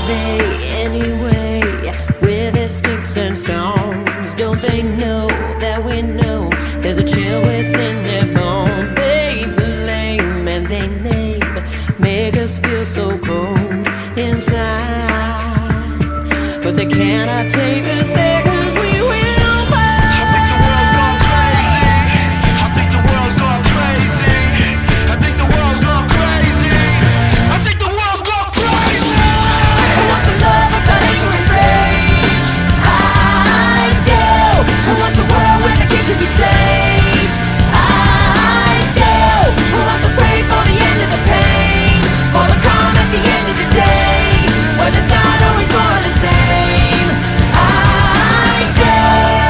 they anyway? With their sticks and stones, don't they know that we know there's a chill within their bones? They blame and they name, make us feel so cold inside, but they cannot take us there 'cause we will fight. I think the world's gone crazy. I think the world's gone crazy. I think the world's gone crazy. Who wants a love without anger and rage? I do. Who wants a world where the kids can be safe? I do. Who wants to pray for the end of the pain, for the calm at the end of the day, when it's not always more the same? I do.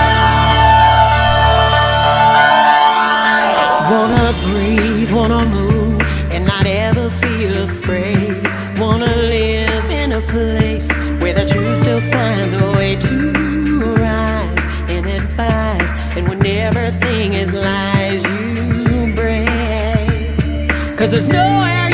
Wanna breathe, wanna move, and not ever feel afraid. Wanna live in a place where the truth still finds a way to rise and advise, and when everything is lies, you break. 'Cause there's nowhere